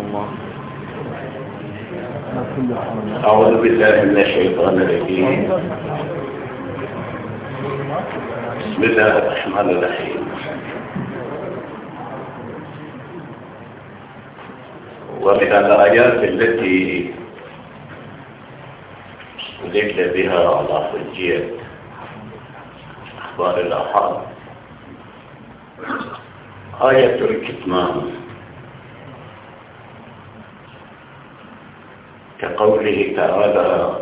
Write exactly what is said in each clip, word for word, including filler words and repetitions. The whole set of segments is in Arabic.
أعوذ بالله من الشيطان الرجيم. بسم الله الرحمن الرحيم. ومن الآيات التي استدل بها على حجية أخبار الآحاد آية الكتمان، كقوله تعالى: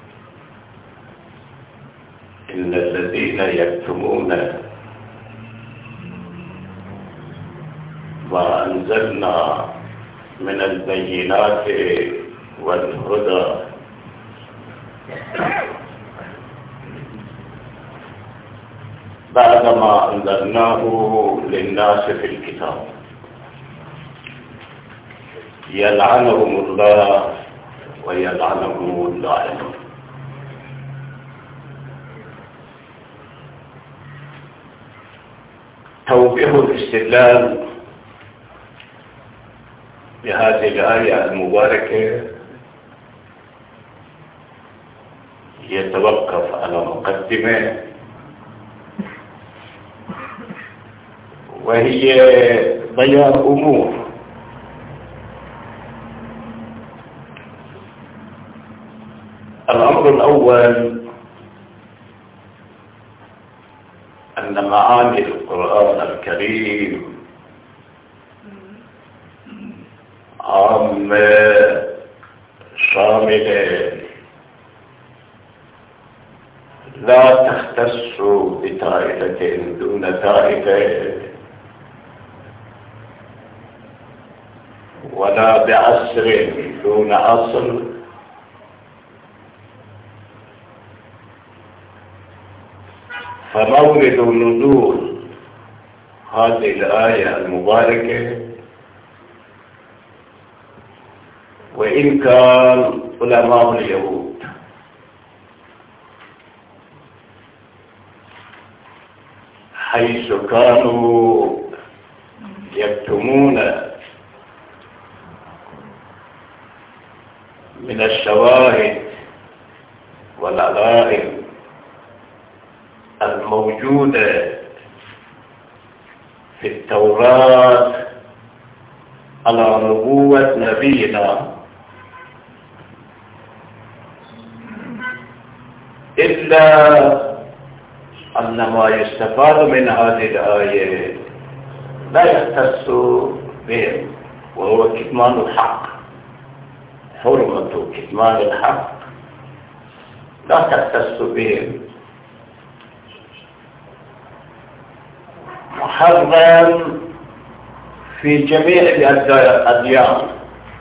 إن الذين يكتمون ما أنزلنا من البينات والهدى بعدما أنزلناه للناس في الكتاب يلعنهم الله ويلعنهم اللاعنون. توضيح الاستدلال بهذه الآية المباركة يتوقف على مقدمة، وهي بيان أمور. الأمر الأول أن معاني القرآن الكريم عامة شاملة، لا تختص بطائفة دون طائفة، ولا بعصر دون عصر، فمورد نزول هذه الآية المباركة، وإن كان علماء اليهود حيث كانوا يكتمون من الشواهد والعلائم الموجودة في التوراة على نبوة نبينا، إلا أن ما يستفاد من هذه الآية لا يختص بهم، وهو كتمان الحق. حرمة كتمان الحق لا تختص بهم، محرم في جميع الأديان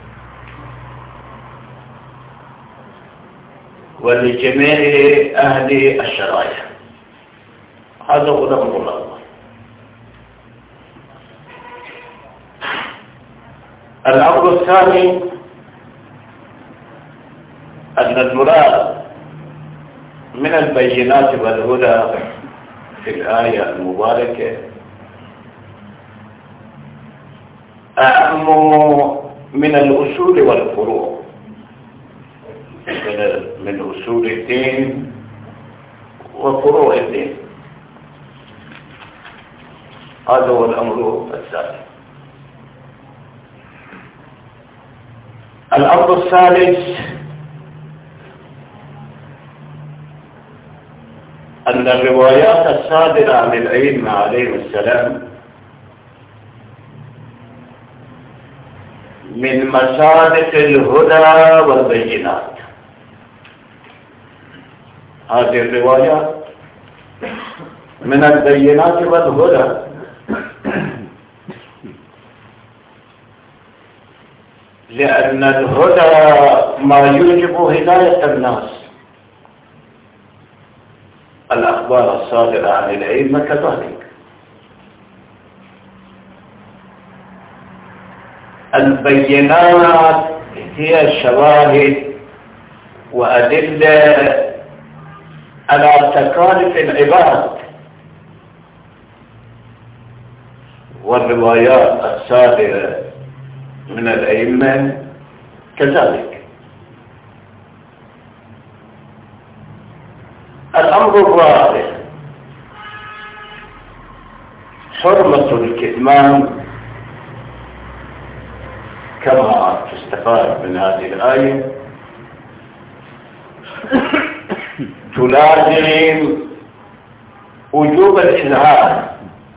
ولجميع أهل الشرائع. هذا هو الأمر الأول. الأمر الثاني أن المراد من البينات والهدى في الآية المباركة أعم من الأصول والفروع، من أصول الدين وفروع الدين. هذا هو الأمر الثاني. الأمر الثالث أن الروايات الصادرة عن الأئمة عليهم السلام من مصادق الهدى والبينات. هذه الروايات من البينات والهدى، لأن الهدى ما يوجب هداية الناس. الأخبار الصادرة عن الأئمة كذلك. البينات هي شواهد وأدلة على تكاليف العباد، والروايات الصادرة من الأئمة كذلك. الأمر الرابع حرمة الكتمان، كما تستفاد من هذه الآية تلازم وجوب الإظهار.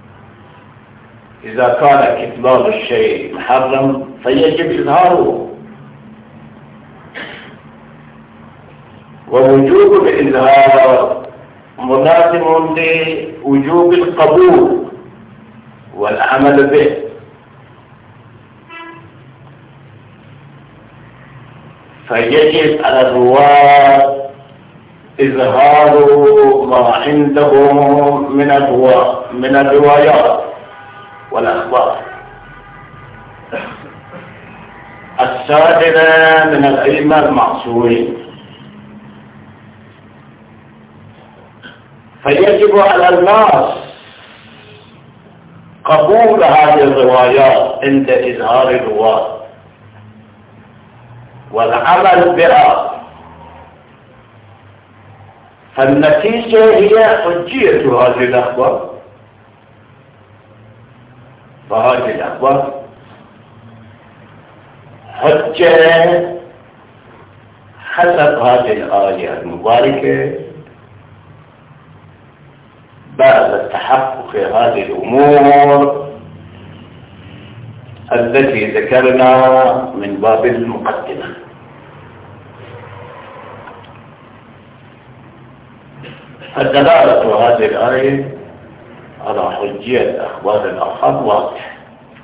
إذا كان كتمان الشيء محرم فيجب إظهاره، ووجوب الإظهار ملازم لوجوب القبول والعمل به. فيجب على الرواة إظهار ما عندهم من من الروايات والأخبار الصادرة من الأئمة المعصومين. فيجب على الناس قبول هذه الروايات عند إظهار الرواة والعمل بها. فالنتيجة هي حجية هذه الأخبار. فهذه الأخبار حجة حسب هذه الآية المباركة بعد تحقق هذه الأمور التي ذكرنا من باب المقدمة. فدلالة هذه الآية على حجية أخبار الآحاد واضح.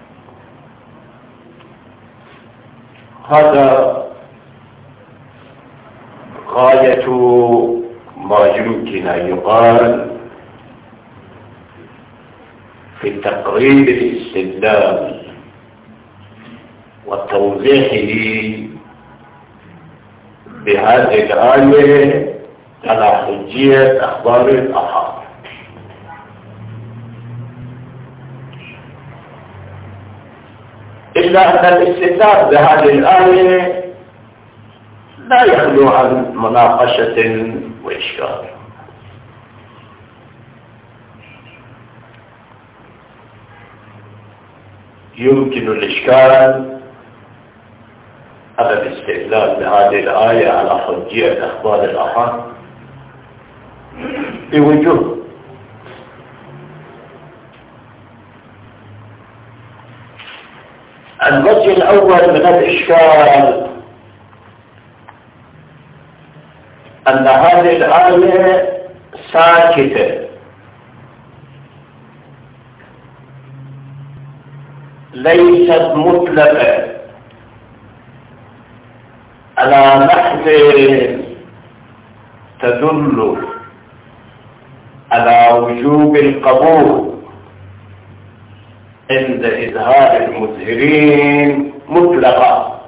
هذا غاية ما يمكن أن يقال في تقريب الاستدلال وتوضيحه بهذه الآية على حجية أخبار الآحاد. إلا أن الاستدلال بهذه الآية لا يخلو عن مناقشة وإشكال. يمكن الإشكال على الاستدلال بهذه الآية على حجية أخبار الآحاد بوجوه. الوجه الأول من الإشكال أن هذه الآية ساكتة، ليست مطلقة على نحو تدل على وجوب القبول عند إظهار المظهرين مطلقا،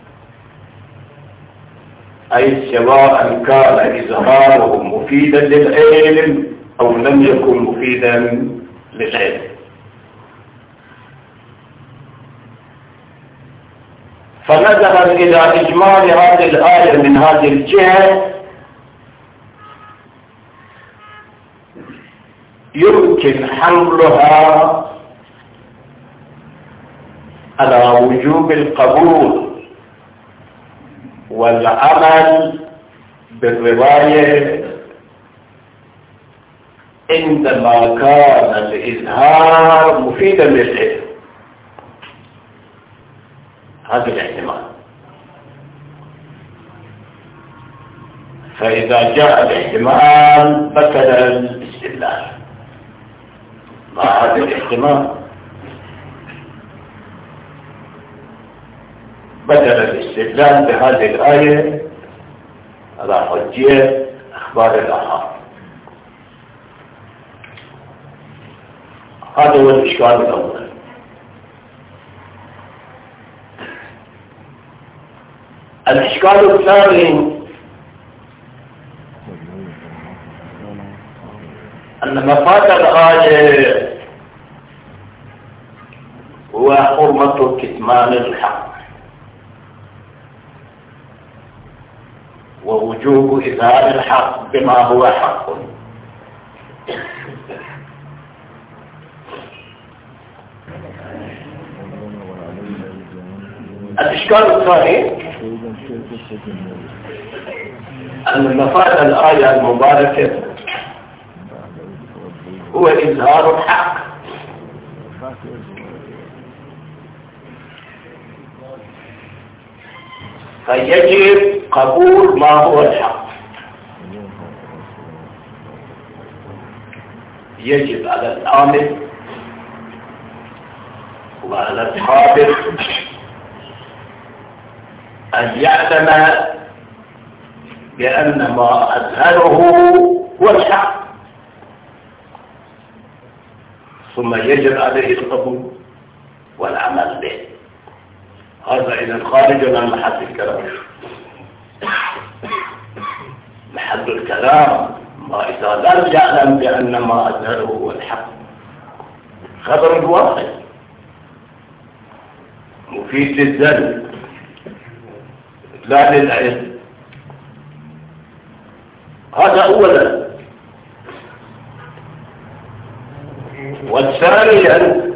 أي سواء كان إظهارهم مفيدا للعلم أو لم يكن مفيدا للعلم. فنظرا إلى إجمال هذه الآية من هذه الجهة يمكن حملها على وجوب القبول والعمل بالرواية عندما كان الإظهار مفيدا للعلم. هذا الاحتمال. فإذا جاء الاحتمال بطل الاستدلال. مع هذا الاحتمال بدل الاستدلال بهذه الآية على حجية أخبار الآحاد. هذا هو الإشكال الأول. الإشكال الثاني أن مفاد الآية هو حرمة كتمان الحق، ووجوب إظهار الحق بما هو حق. الإشكال الثاني أن مفاد الآية المباركة هو إظهار الحق، فيجب قبول ما هو الحق. يجب على العامل وعلى الخابر أن يعلم بأن ما أظهره هو الحق، ثم يجب عليه القبول والعمل به. هذا إذا خارج عن محل الكلام. محل الكلام ما إذا لم يعلم بأن ما أظهره هو الحق، خبر واحد مفيد للذل لا للعلم. هذا أولا. وثانيا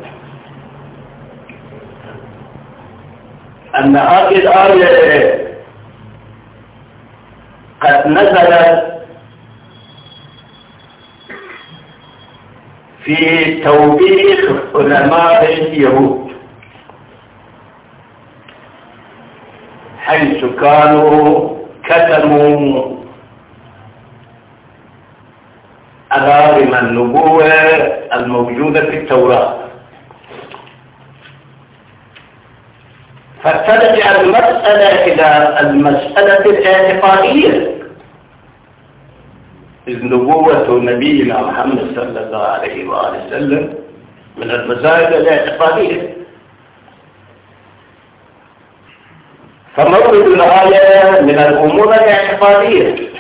أن هذه الآية قد نزلت في توبيخ علماء اليهود، حيث كانوا كتموا علامة النبوة الموجودة في التوراة. فترجع المسألة إلى المسألة الاعتقادية، إذ نبوة نبينا محمد صلى الله عليه وآله وسلم من المسائل الاعتقادية. فمورد الآية من الأمور الاعتقادية،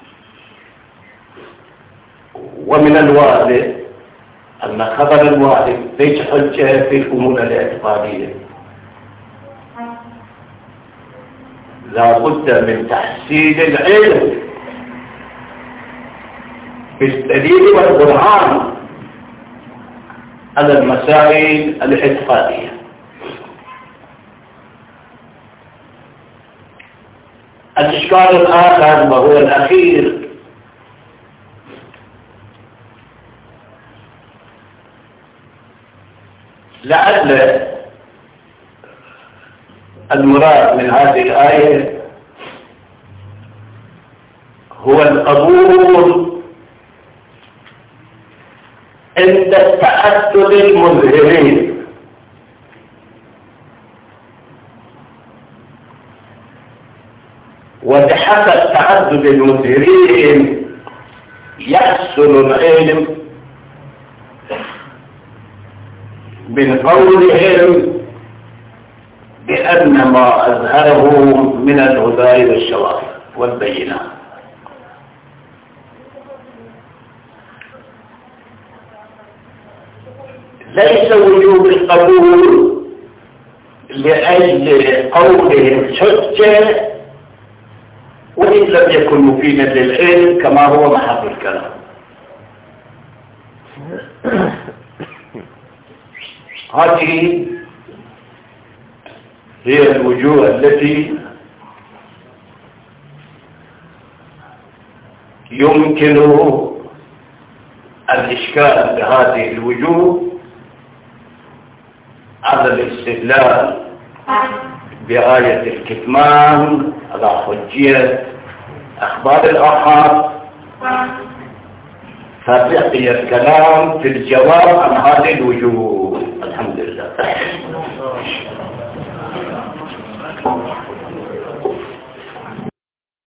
ومن الواضح أن خبر الواحد ليس حجة في الأمور الاعتقادية. لا بد من تحصيل العلم بالدليل والبرهان على المسائل الاعتقادية. الإشكال الآخر وهو الأخير لعل المراد من هذه الآية هو القبول عند التعدد المظهرين، وبحسب تعدد المظهرين يحصل العلم من قولهم بأن ما أظهره من الهدى والشواهد والبينات. ليس وجوب القبول لأجل قولهم حجة وإن لم يكن مفيدا للعلم كما هو محل الكلام. هذه هي الوجوه التي يمكن الإشكال بهذه الوجوه على الاستدلال بآية الكتمان على حجية أخبار الآحاد، فبقي الكلام في الجواب عن هذه الوجوه. الحمد لله.